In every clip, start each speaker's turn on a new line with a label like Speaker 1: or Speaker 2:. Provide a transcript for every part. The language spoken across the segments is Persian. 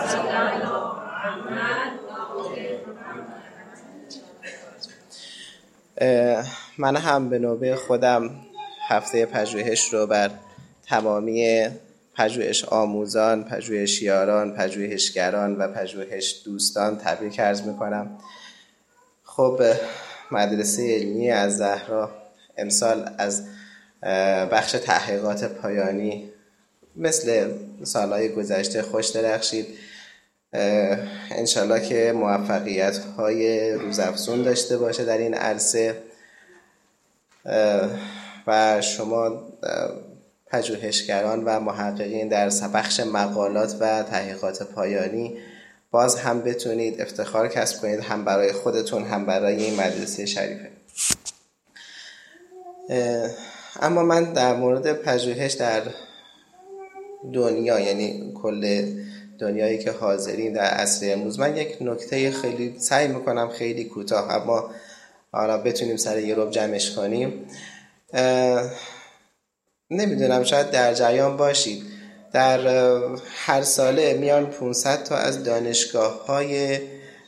Speaker 1: من هم به نوبه خودم هفته پژوهش رو بر تمامی پژوهش آموزان، پژوهشیاران، پژوهشگران و پژوهش دوستان تبریک عرض میکنم. خب مدرسه علمی الزهرا امسال از بخش تحقیقات پایانی مثل سالهای گذشته خوش درخشید. انشالله که موفقیت‌های روزافزون داشته باشه در این عرصه و شما پژوهشگران و محققین در بخش مقالات و تحقیقات پایانی باز هم بتونید افتخار کسب کنید، هم برای خودتون هم برای این مدرسه شریفه. اما من در مورد پژوهش در دنیا، یعنی کل دنیایی که حاضرین در عصر امروز، من یک نکته خیلی سعی میکنم خیلی کوتاه اما حالا بتونیم سر یه ربع جمعش کنیم. نمیدونم شاید در جریان باشید، در هر ساله میان 500 تا از دانشگاه‌های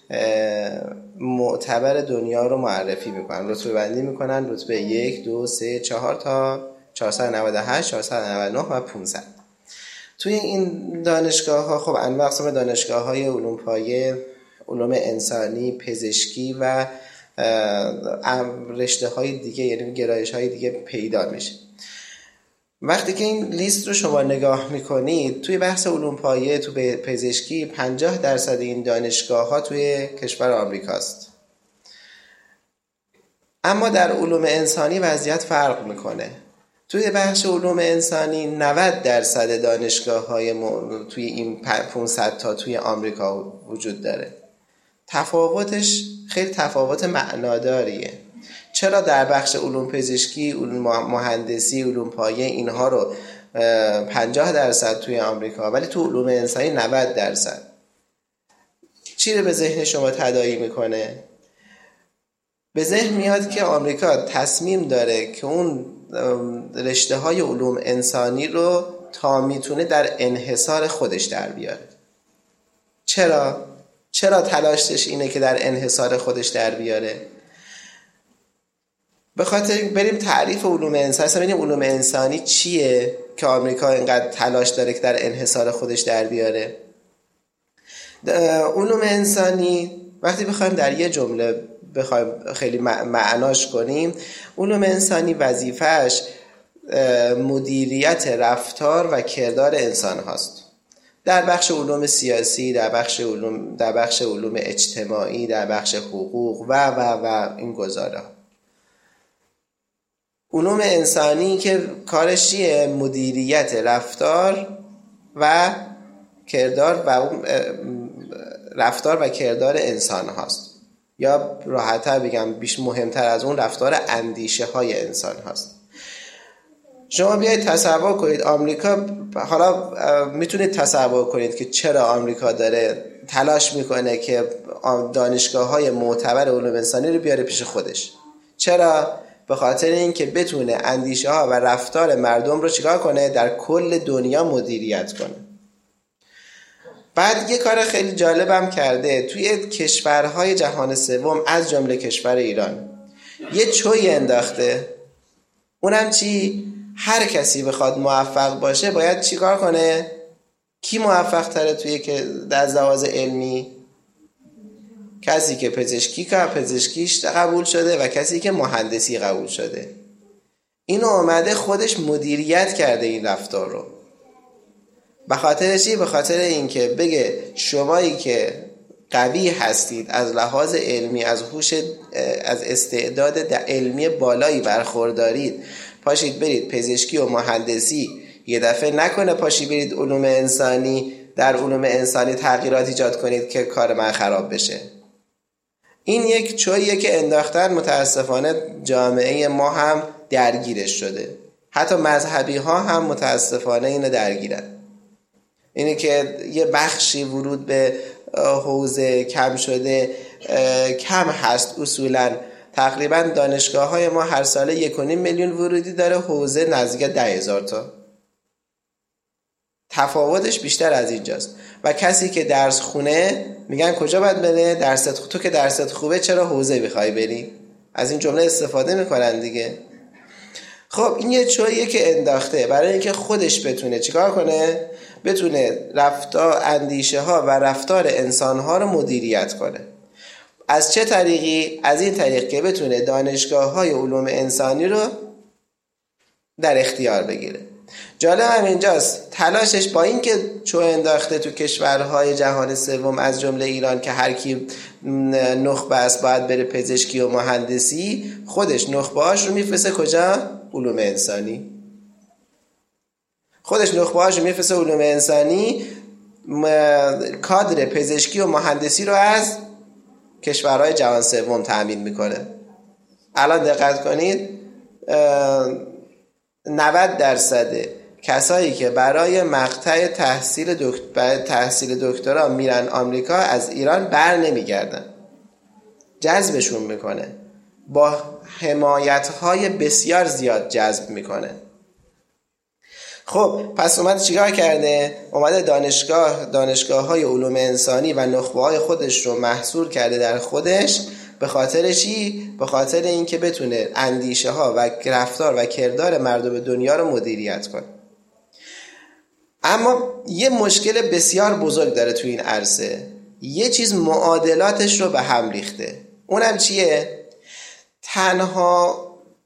Speaker 1: معتبر دنیا رو معرفی میکنن، رتبه بندی میکنن، رتبه 1 2 3 4 تا 498 499 و 500. توی این دانشگاه‌ها خب انواع اقسام دانشگاه‌های علوم پایه، علوم انسانی، پزشکی و رشته‌های دیگه، یعنی گرایش‌های دیگه پیدا میشه. وقتی که این لیست رو شما نگاه میکنید، توی بحث علوم پایه، تو پزشکی 50% این دانشگاه‌ها توی کشور آمریکاست. اما در علوم انسانی وضعیت فرق میکنه. توی بخش علوم انسانی 90% دانشگاه‌های توی این 500 تا توی آمریکا وجود داره. تفاوتش خیلی تفاوت معناداریه. چرا در بخش علوم پزشکی، علوم مهندسی، علوم پایه اینها رو 50% توی آمریکا، ولی تو علوم انسانی 90%؟ چی رو به ذهن شما تداعی میکنه؟ به ذهن میاد که آمریکا تصمیم داره که اون رشته های علوم انسانی رو تا میتونه در انحصار خودش در بیاره. چرا تلاشش اینه که در انحصار خودش در بیاره؟ به خاطر بریم تعریف علوم انسانی، ببینیم علوم انسانی چیه که آمریکا اینقدر تلاش داره که در انحصار خودش در بیاره. علوم انسانی وقتی بخوایم در یه جمله بخوایم خیلی معناش کنیم، علوم انسانی وظیفه‌اش مدیریت رفتار و کردار انسان هاست. در بخش علوم سیاسی، در بخش علوم اجتماعی، در بخش حقوق و این گزاره. علوم انسانی که کارش چیه؟ مدیریت رفتار و کردار انسان هاست، یا راحت‌تر بگم بیش مهمتر از اون رفتار اندیشه های انسان هاست. شما بیایید تصور کنید آمریکا، حالا میتونید تصور کنید که چرا آمریکا داره تلاش میکنه که دانشگاه‌های معتبر علوم انسانی رو بیاره پیش خودش. چرا؟ به خاطر اینکه بتونه اندیشه ها و رفتار مردم رو چیکار کنه؟ در کل دنیا مدیریت کنه. بعد یه کار خیلی جالبم کرده، توی کشورهای جهان سوم از جمله کشور ایران یه چوی انداخته. اونم چی؟ هر کسی بخواد موفق باشه باید چیکار کنه؟ کی موفق تره توی که در لحاظ علمی؟ کسی که پزشکیش قبول شده و کسی که مهندسی قبول شده. اینو اومده خودش مدیریت کرده این رفتار رو. به خاطر چی؟ به خاطر اینکه بگه شمایی که قوی هستید از لحاظ علمی، از هوش، از استعداد علمی بالایی برخوردارید، پاشید برید پزشکی و مهندسی. یه دفعه نکنه پاشید برید علوم انسانی، در علوم انسانی تغییرات ایجاد کنید که کار من خراب بشه. این یک چویه که انداختن، متاسفانه جامعه ما هم درگیرش شده. حتی مذهبی ها هم متاسفانه اینو درگیرن. اینه که یه بخشی ورود به حوزه کم شده، کم هست. اصولا تقریبا دانشگاه های ما هر ساله 1.5 میلیون ورودی داره، حوزه نزدیک 10,000 تا. تفاوتش بیشتر از اینجاست. و کسی که درس خونه میگن کجا باید بره؟ تو که درست خوبه چرا حوزه میخوای بری؟ از این جمله استفاده میکنن دیگه. خب این یه چویه که انداخته برای اینکه خودش بتونه چیکار کنه؟ بتونه اندیشه ها و رفتار انسان ها رو مدیریت کنه. از چه طریقی؟ از این طریق که بتونه دانشگاه های علوم انسانی رو در اختیار بگیره. جالب هم اینجاست تلاشش با این که چو انداخته تو کشورهای جهان سوم از جمله ایران که هر کی نخبه است باید بره پزشکی و مهندسی، خودش نخبه‌هاش رو میفرسته کجا؟ علوم انسانی. خودش نخبه‌هاش رو میفرسته علوم انسانی، کادر پزشکی و مهندسی رو از کشورهای جهان سوم تامین میکنه. الان دقت کنید 90% کسایی که برای مقطع تحصیل دکترا میرن آمریکا از ایران بر نمیگردن، جذبشون میکنه، با حمایت‌های بسیار زیاد جذب میکنه. خب پس اومده چیکار کرده؟ اومده دانشگاه‌های علوم انسانی و نخبه‌های خودش رو محصور کرده در خودش. به خاطر چی؟ به خاطر اینکه بتونه اندیشه ها و رفتار و کردار مردم دنیا رو مدیریت کنه. اما یه مشکل بسیار بزرگ داره تو این عرصه. یه چیز معادلاتش رو به هم ریخته. اونم چیه؟ تنها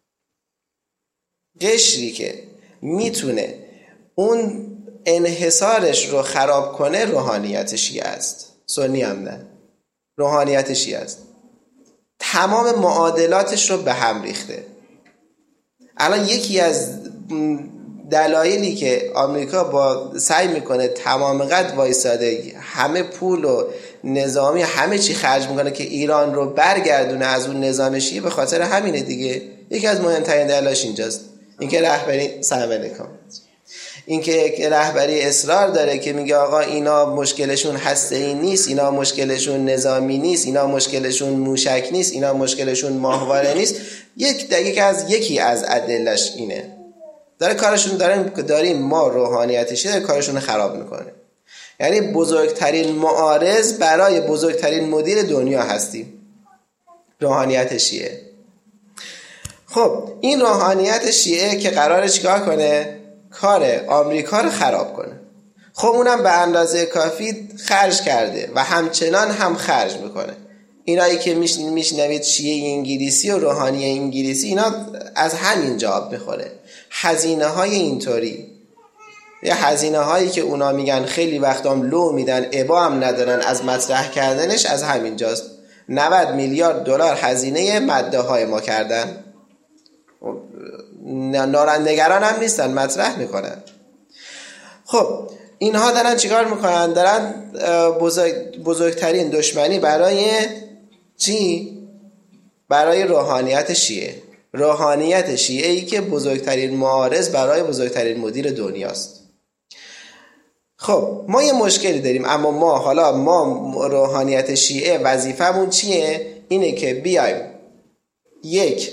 Speaker 1: قشری که میتونه اون انحصارش رو خراب کنه روحانیت شیعه است. سنی هم نه، روحانیت شیعه است. تمام معادلاتش رو به هم ریخته. الان یکی از دلایلی که آمریکا با سعی میکنه تمام قد وایساده، همه پول و نظامی همه چی خرج میکنه که ایران رو برگردونه از اون نظام شیعه، به خاطر همینه دیگه. یکی از مهمترین دلایلش اینجاست، اینکه رهبری اینکه رهبری اصرار داره که میگه آقا اینا مشکلشون هسته‌ای نیست، اینا مشکلشون نظامی نیست، اینا مشکلشون موشک نیست، اینا مشکلشون ماهواره نیست. یکی از ادلش اینه. داریم ما روحانیتشی داره کارشون خراب میکنه. یعنی بزرگترین معارض برای بزرگترین مدیر دنیا هستیم، روحانیت شیعه. خب این روحانیت شیعه که قراره چیکار کنه؟ کار آمریکا رو خراب کنه. خب اونم به اندازه کافی خرج کرده و همچنان هم خرج میکنه. اینایی که میشنوید شیعه انگلیسی و روحانی انگلیسی، اینا از همین جواب میخوره. هزینه های اینطوری، یا هزینه هایی که اونا میگن خیلی وقت هم لو میدن، ابا هم ندارن از مطرح کردنش، از همین جاست. 90 میلیارد دلار هزینه ماده های ما کردن. نگران هم نیستن، مطرح میکنن. خب اینها دارن چیکار میکنن؟ دارن بزرگترین دشمنی برای چی؟ برای روحانیت شیعه. روحانیت شیعه ای که بزرگترین معارض برای بزرگترین مدیر دنیاست. خب ما یه مشکلی داریم، اما ما روحانیت شیعه وظیفمون چیه؟ اینه که بیایم یک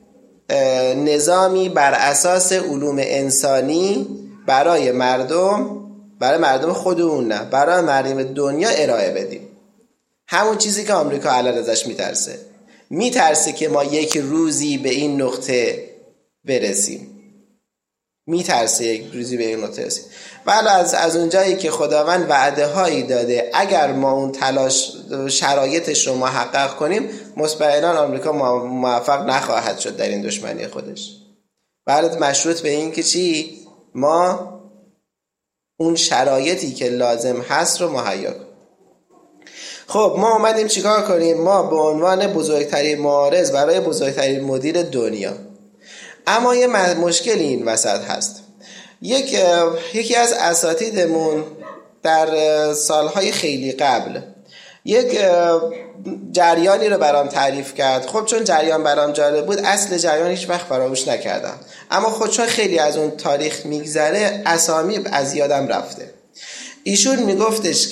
Speaker 1: نظامی بر اساس علوم انسانی برای مردم خودمون، نه برای مردم دنیا ارائه بدیم. همون چیزی که آمریکا الان ازش میترسه که ما یک روزی به این نقطه برسیم. ولی از اونجایی که خداوند وعده هایی داده اگر ما اون تلاش شرایطش رو محقق کنیم، مطمئنا آمریکا موفق نخواهد شد در این دشمنی خودش. ولی مشروط به این که چی؟ ما اون شرایطی که لازم هست رو مهیا کنیم. خب ما اومدیم چیکار کنیم؟ ما به عنوان بزرگترین معارض برای بزرگترین مدیر دنیا. اما یه مشکلی این وسط هست. یکی از اساتیدمون در سالهای خیلی قبل یک جریانی رو برام تعریف کرد. خب چون جریان برام جالب بود، اصل جریان هیچ وقت فراموش نکردم، اما خب چون خیلی از اون تاریخ میگذره اسامی از یادم رفته. ایشون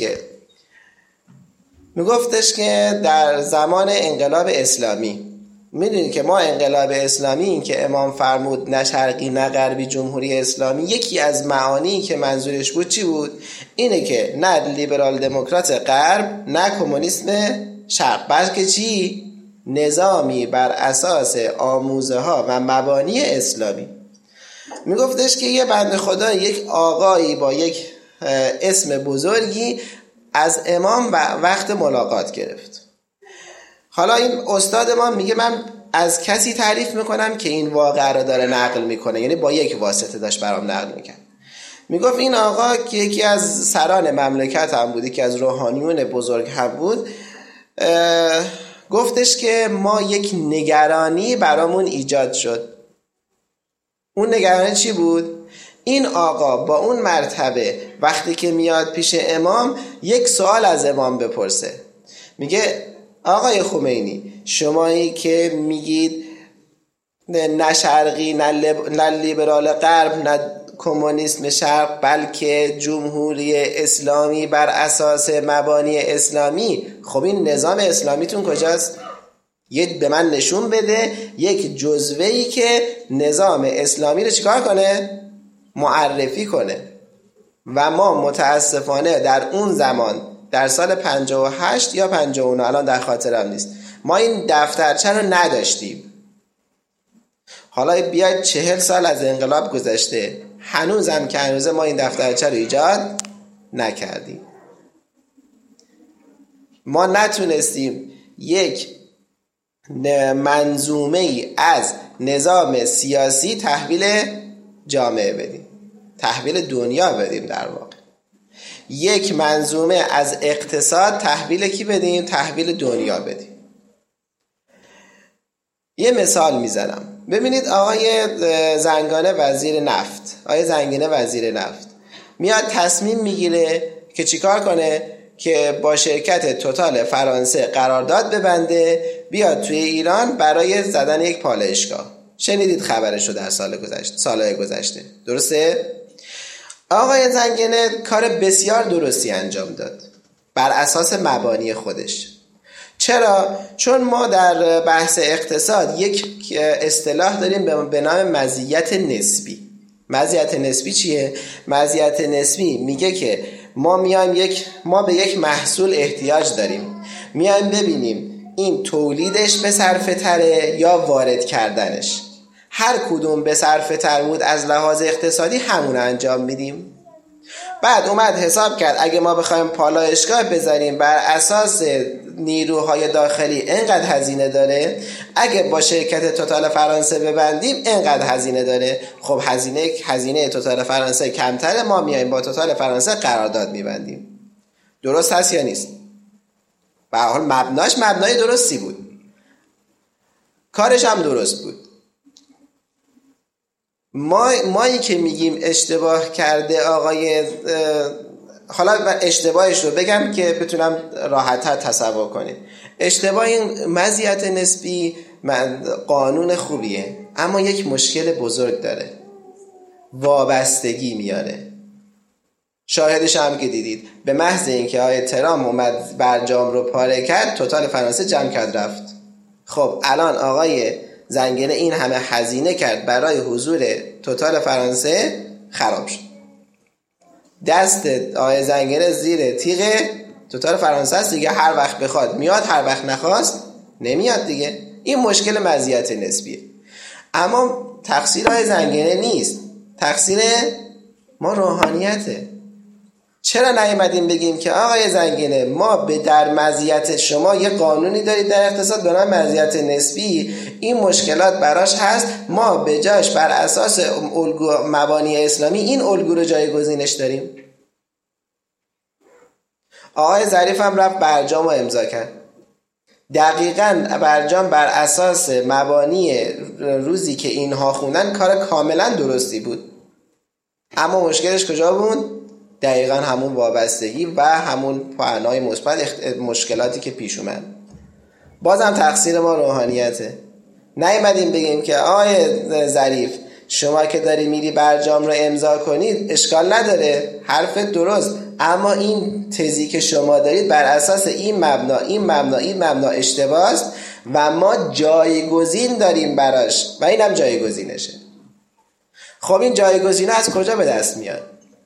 Speaker 1: میگفتش که در زمان انقلاب اسلامی میدونید که ما انقلاب اسلامی، این که امام فرمود نه شرقی نه غربی جمهوری اسلامی، یکی از معانی که منظورش بود چی بود؟ اینه که نه لیبرال دموکرات غرب نه کمونیسم شرق، بلکه چی؟ نظامی بر اساس آموزه ها و مبانی اسلامی. میگفتش که یه بنده خدا، یک آقایی با یک اسم بزرگی از امام وقت ملاقات گرفت. حالا این استاد ما میگه من از کسی تعریف میکنم که این واقعه رو داره نقل میکنه، یعنی با یک واسطه داشت برام نقل میکرد. میگفت این آقا که یکی از سران مملکت هم بود، یکی از روحانیون بزرگ هم بود، گفتش که ما یک نگرانی برامون ایجاد شد. اون نگرانی چی بود؟ این آقا با اون مرتبه وقتی که میاد پیش امام یک سوال از امام بپرسه. میگه آقای خمینی، شمایی که میگید نه شرقی نه لیبرال غرب نه کمونیسم شرق بلکه جمهوری اسلامی بر اساس مبانی اسلامی، خب این نظام اسلامیتون کجاست؟ به من نشون بده یک جزوه‌ای که نظام اسلامی رو چیکار کنه؟ معرفی کنه. و ما متاسفانه در اون زمان در سال 58 یا 59 الان در خاطرم نیست، ما این دفترچه رو نداشتیم. حالا بیاید 40 سال از انقلاب گذشته، هنوزم که هنوزه ما این دفترچه رو ایجاد نکردیم. ما نتونستیم یک منظومه ای از نظام سیاسی تحویل جامعه بدیم، تحویل دنیا بدیم، در واقع یک منظومه از اقتصاد تحویل کی بدیم؟ تحویل دنیا بدیم. یه مثال میزنم. ببینید آقای زنگانه وزیر نفت، میاد تصمیم میگیره که چیکار کنه؟ که با شرکت توتال فرانسه قرارداد ببنده بیاد توی ایران برای زدن یک پالایشگاه. شنیدید خبرشو در سالهای گذشته، درسته؟ آقای زنگانه کار بسیار درستی انجام داد بر اساس مبانی خودش. چرا؟ چون ما در بحث اقتصاد یک اصطلاح داریم به نام مزیت نسبی. مزیت نسبی چیه؟ مزیت نسبی میگه که ما به یک محصول احتیاج داریم، میایم ببینیم این تولیدش به صرفه تره یا وارد کردنش. هر کدوم به صرفه تر بود از لحاظ اقتصادی همون انجام میدیم. بعد اومد حساب کرد اگه ما بخوایم پالایشگاه بزنیم بر اساس نیروهای داخلی اینقدر هزینه داره، اگه با شرکت توتال فرانسه ببندیم اینقدر هزینه داره. خب هزینه توتال فرانسه کمتره، ما میایم با توتال فرانسه قرارداد میبندیم. درست هست یا نیست؟ به هر حال مبنای درستی بود، کارش هم درست بود. مایی که میگیم اشتباه کرده آقای، حالا اشتباهش رو بگم که بتونم راحت‌تر تصور کنید. اشتباه این مزیت نسبی قانون خوبیه، اما یک مشکل بزرگ داره، وابستگی میاره. شاهدش هم که دیدید، به محض اینکه آقای ترامپ اومد برجام رو پاره کرد، توتال فرانسه جمع کرد رفت. خب الان آقای زنگانه این همه هزینه کرد برای حضور توتال فرانسه، خراب شد. دست آقای زنگانه زیر تیغ توتال فرانسه است دیگه، هر وقت بخواد میاد، هر وقت نخواست نمیاد دیگه. این مشکل مزیت نسبیه. اما تقصیر آقای زنگانه نیست، تقصیر ما روحانیته. چرا نیومدیم بگیم که آقای زنگانه ما در مزیت شما یه قانونی دارید در اقتصاد به نام مزیت نسبی، این مشکلات براش هست، ما به جاش بر اساس الگو مبانی اسلامی این الگو رو جایگزینش داریم. آقای ظریف هم رفت برجام رو امضا کرد. دقیقاً برجام بر اساس مبانی روزی که اینها خوندن کار کاملا درستی بود، اما مشکلش کجا بود؟ دقیقاً همون وابستگی و همون پهنای مثبت مشکلاتی که پیش اومد. بازم تقصیر ما روحانیته. نیومدیم بگیم که آقای ظریف شما که داری میری برجام رو امضا کنید اشکال نداره، حرف درست، اما این تزی که شما دارید بر اساس این مبنا اشتباهه و ما جایگزین داریم براش و اینم جایگزینشه. خب این جایگزین ها از کجا به دست میاد؟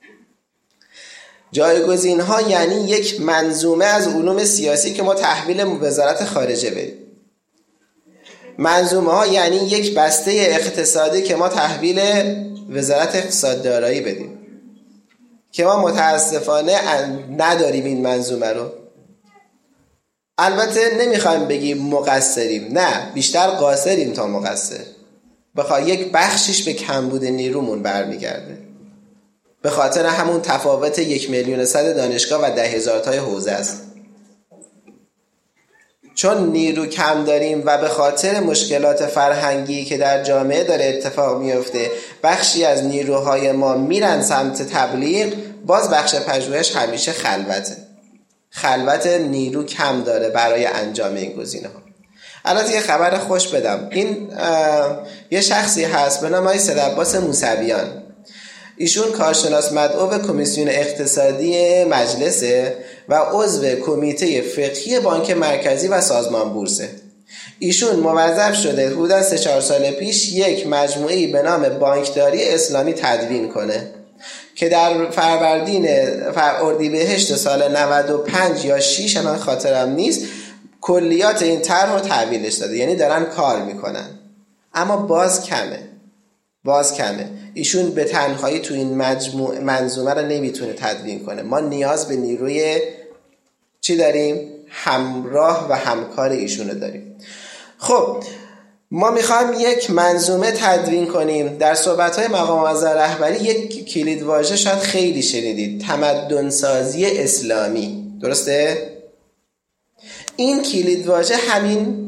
Speaker 1: جایگزین ها یعنی یک منظومه از علوم سیاسی که ما تحویل وزارت خارجه بدیم. منظومه ها یعنی یک بسته اقتصادی که ما تحویل وزارت اقتصاد دارایی بدیم، که ما متاسفانه نداریم این منظومه رو. البته نمیخوایم بگیم مقصریم، نه، بیشتر قاصریم تا مقصر. بخاطر یک بخشیش به کمبود نیرومون برمیگرده، به خاطر همون تفاوت 1,100,000 دانشگاه و 10,000 تای حوزه است. چون نیرو کم داریم و به خاطر مشکلات فرهنگی که در جامعه داره اتفاق میفته، بخشی از نیروهای ما میرن سمت تبلیغ، باز بخش پژوهش همیشه خلوت نیرو کم داره برای انجام این گزینه ها. البته یه خبر خوش بدم. این یه شخصی هست به نام آقای سید عباس موسویان. ایشون کارشناس مدعو به کمیسیون اقتصادی مجلسه و عضو کمیته فقهی بانک مرکزی و سازمان بورسه. ایشون موظف شده حدود 3-4 سال پیش یک مجموعه‌ای به نام بانکداری اسلامی تدوین کنه که در اردیبهشت سال 95 یا 6 من خاطرم نیست کلیات این طرح رو تحویلش داده، یعنی دارن کار میکنن. اما باز کمه. ایشون به تنهایی تو این منظومه رو نمیتونه تدوین کنه. ما نیاز به نیروی چی داریم؟ همراه و همکار ایشونو داریم. خب ما میخوایم یک منظومه تدوین کنیم. در صحبت‌های مقام معظم رهبری یک کلیدواژه شاید خیلی شنیدید، تمدن‌سازی اسلامی. درسته؟ این کلیدواژه همین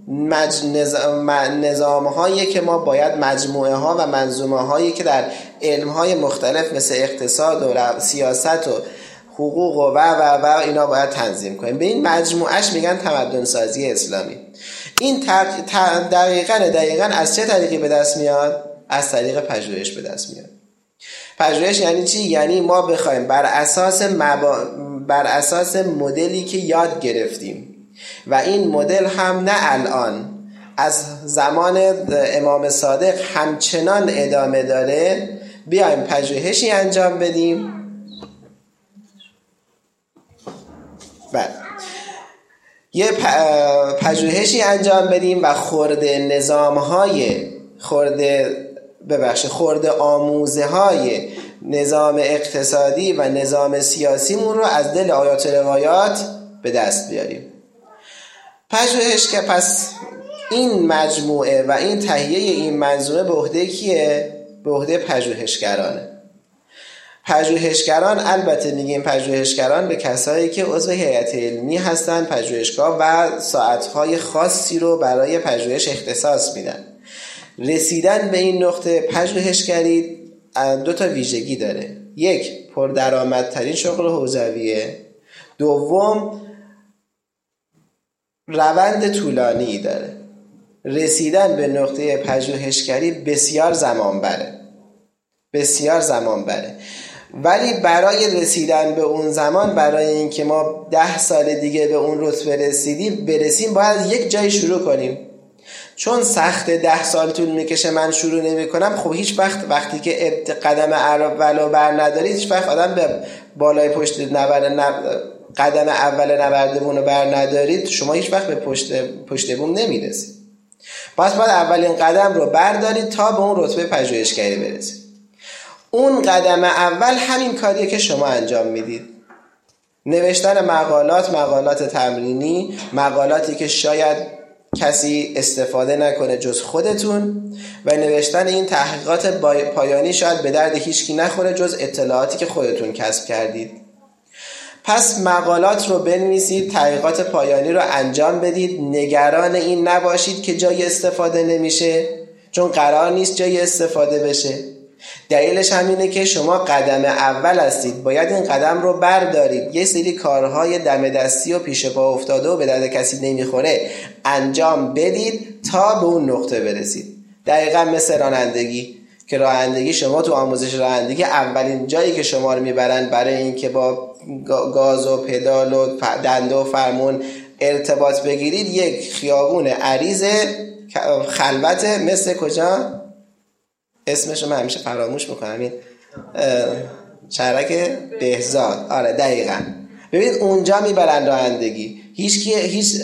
Speaker 1: نظام‌هایی که ما باید مجموعه ها و منظومه هایی که در علم‌های مختلف مثل اقتصاد و سیاست و حقوق و اینا باید تنظیم کنیم. به این مجموعهش میگن تمدن‌سازی اسلامی. این دقیقاً از چه طریقی به دست میاد؟ از طریق پژوهش به دست میاد. پژوهش یعنی چی؟ یعنی ما بخوایم بر اساس مدلی که یاد گرفتیم و این مدل هم نه الان، از زمان امام صادق همچنان ادامه داره، بیایم پژوهشی انجام بدیم. بله، یه پژوهشی انجام بدیم و خورده آموزه های نظام اقتصادی و نظام سیاسیمون رو از دل آیات و روایات به دست بیاریم. پژوهش که پس این مجموعه و این تهیه این منظومه به عهده کیه؟ به عهده پژوهشگرانه. پژوهشگران، البته میگیم پژوهشگران به کسایی که عضو هیئت علمی هستن، پژوهشگاه و ساعتهای خاصی رو برای پژوهش اختصاص میدن. رسیدن به این نقطه پژوهشگری 2 ویژگی داره. یک، پردرآمدترین شغل حوزویه. دوم، روند طولانی داره. رسیدن به نقطه پژوهشگری بسیار زمان بره. ولی برای رسیدن به اون زمان، برای اینکه ما 10 سال دیگه به اون رتبه برسیم باید یک جای شروع کنیم. چون سخت 10 سال طول میکشه من شروع نمی کنم، خب هیچ وقتی که قدم اولو بر ندارید، هیچ وقت آدم به بالای قدم اول نبردمون رو بر ندارید، شما هیچ وقت به پشت بوم نمیرسید. پس باید اولین قدم رو بردارید تا به اون رتبه پژوهشگری برسید. اون قدم اول همین کاریه که شما انجام میدید. نوشتن مقالات تمرینی، مقالاتی که شاید کسی استفاده نکنه جز خودتون، و نوشتن این تحقیقات پایانی شاید به درد هیچکی نخوره جز اطلاعاتی که خودتون کسب کردید. پس مقالات رو بنویسید، تحقیقات پایانی رو انجام بدید. نگران این نباشید که جای استفاده نمیشه، چون قرار نیست جای استفاده بشه. دلیلش همینه که شما قدم اول هستید، باید این قدم رو بردارید. یه سری کارهای دم دستی و پیش پا افتاده و به درد کسی نمیخوره انجام بدید تا به اون نقطه برسید. دقیقا مثل رانندگی که رانندگی، شما تو آموزش رانندگی اولین جایی که شما رو میبرن برای این که با گاز و پدال و دنده و فرمون ارتباط بگیرید یک خیابون عریض خلوت مثل کجا؟ اسمشو من همیشه فراموش میکنم، این شهرک بهزاد. آره دقیقاً. ببینید اونجا میبرن رانندگی. هیچ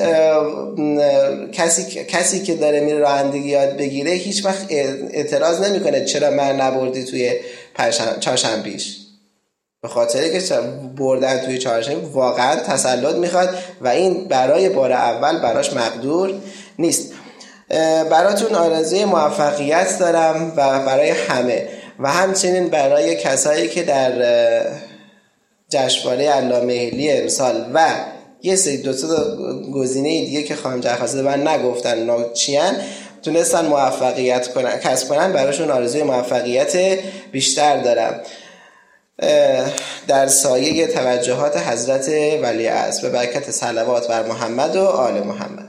Speaker 1: کسی که داره میره رانندگی یاد بگیره هیچ وقت اعتراض نمیکنه چرا من نبردی توی چهارشنبیش، به خاطر که بردن توی چهارشنبه واقعا تسلط میخواد و این برای بار اول براش مقدور نیست. براتون آرزوی موفقیت دارم و برای همه و همچنین برای کسایی که در جشنواره علامه‌حلی امسال و یه سری دو تا گزینه دیگه که خانم جرخواسته من نگفتن چیان تونستن موفقیت کسب کنن، براشون آرزوی موفقیت بیشتر دارم در سایه توجهات حضرت ولیعصر به برکت صلوات بر محمد و آل محمد.